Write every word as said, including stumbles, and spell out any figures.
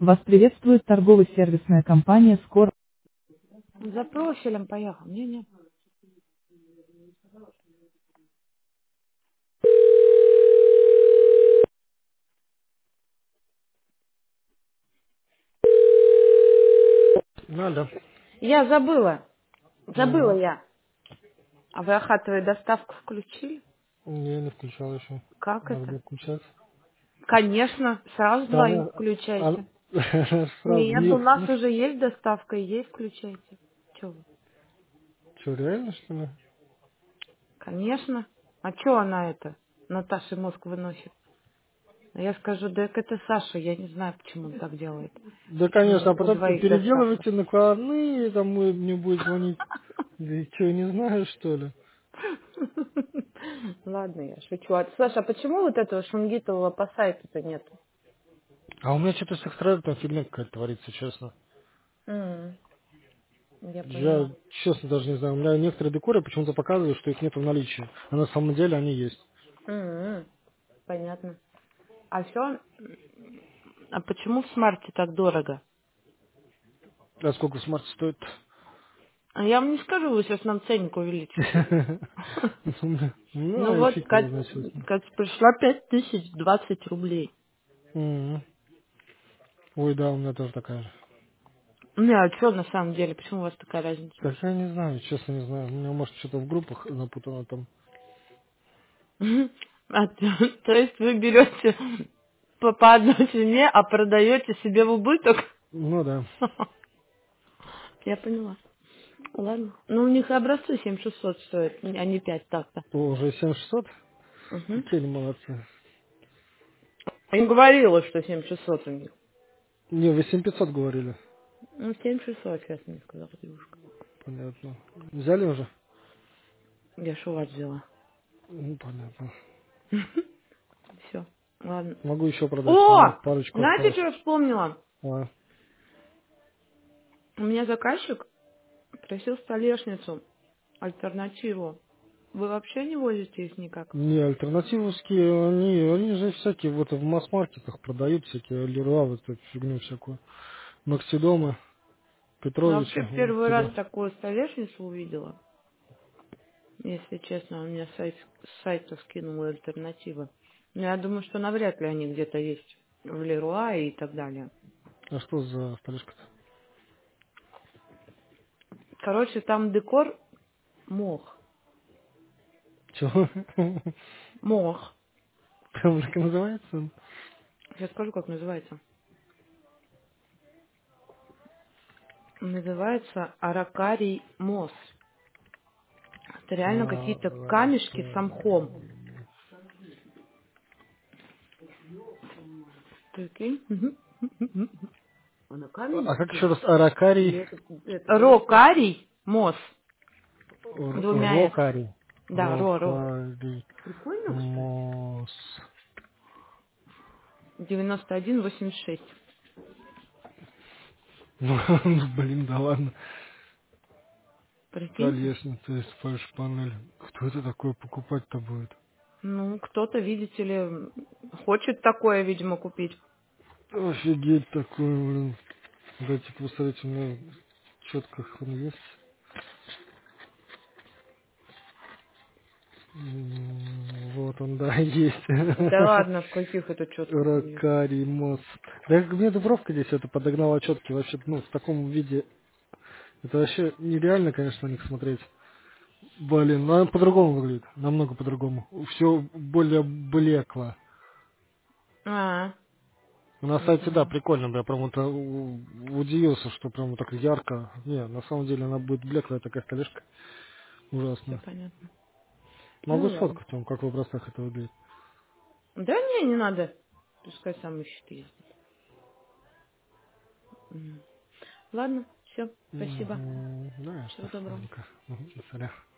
Вас приветствует торгово-сервисная компания «Скор». За профилем поехал. Не-не. Надо. Я забыла. Забыла М, я. А вы охатовую доставку включили? Не, не включал еще. Как Надо это? будет включать. Конечно, сразу Там двоим э, а, включайте. сразу Нет, не у нас слышь. уже есть доставка, и есть, включайте. Че вы? Что, реально что ли? Конечно. А че она это? Наташе мозг выносит. А я скажу, да это Саша, я не знаю, почему он так делает. Да, конечно, Почему а у потом двоих доставка. переделывайте накладные, там мы- мне будет звонить. Да и что, не знаю, что ли? Ладно, я шучу. А, Саша, а почему вот этого шунгитового по сайту-то нет? А у меня что-то с экстрадом фигня какая-то творится, честно. М, Я Я, поняла. честно, даже не знаю. У меня некоторые декоры почему-то показывают, что их нет в наличии. А на самом деле они есть. М, Понятно. А все, а почему в смарте так дорого? А сколько смарт стоит? А я вам не скажу, вы сейчас нам ценник увеличите. Ну Ну, и вот, фиг его как, знает, честно. как пришла пять тысяч двадцать рублей. М. Ой, да, у меня тоже такая же. Не, а что на самом деле, почему у вас такая разница? Так я не знаю, честно не знаю. У меня, может, что-то в группах напутано там. Мгм. А, то, то есть вы берете по, по одной цене, а продаете себе в убыток? Ну да. Я поняла. Ладно. Ну, у них образцы семь шестьсот стоят, а не пять так-то. О, уже семь шестьсот? Угу. Какие они молодцы. Я им говорила, что семь шестьсот у них. Не, вы семь пятьсот говорили. Ну, семь шестьсот, сейчас мне сказала девушка. Понятно. Взяли уже? Я ж у вас взяла. Ну, понятно. Все. Ладно. Могу еще продать. У меня О! парочку Знаете, осталось. что я вспомнила? А. У меня заказчик просил столешницу, альтернативу. Вы вообще не возите их никак? Не, альтернативовские, они, они же всякие вот в масс-маркетах продают всякие Леруа, вот эту фигню всякую. Максидомы, Я Петровича, вообще в вот первый раз туда. такую столешницу увидела. Если честно, он мне с сайт, с сайта скинул альтернативы. Но я думаю, что навряд ли они где-то есть в Леруа и так далее. А что за столешка-то? Короче, там декор мох. Чего? Мох. Прям так и называется? Я скажу, как называется. Называется аракарий мос. Это реально какие-то А, камешки с мхом. Прикинь? Мгм. Она а как каменная? еще раз? Аракарий? Или это, это Рокарий мос. Р- Двумя с. Рокарий. Да, ро, ро. Рокарий. Прикольно, кстати. Мос. девяносто один восемьдесят шесть. Ну, блин, да ладно. Прикиньте. Столешница из фальш-панель. Кто это такое покупать-то будет? Ну, кто-то, видите ли, хочет такое, видимо, купить. Офигеть такое, блин. Дайте посмотреть, у меня четко он есть. М, Вот он, да, есть. Да ладно, в каких это четках он есть. Рокарий мост. Да мне дубровка здесь это подогнала четкий вообще, ну, в таком виде. Это вообще нереально, конечно, на них смотреть. Блин, ну, она по-другому выглядит, намного по-другому. Все более блекло. А, На я сайте, да, поняла. прикольно, я прям вот, э, у- удивился, что прям вот так ярко. Не, на самом деле она будет блеклая такая столешка. Все Ужасно. понятно. Могу Ну ладно. сфоткать вам, как в образцах это выглядит. Да не, не надо. Пускай сам ищет и ездит. М. Ладно, все, спасибо. Мгм. Да, Всего что, доброго. ладненько. Мгм, до свидания.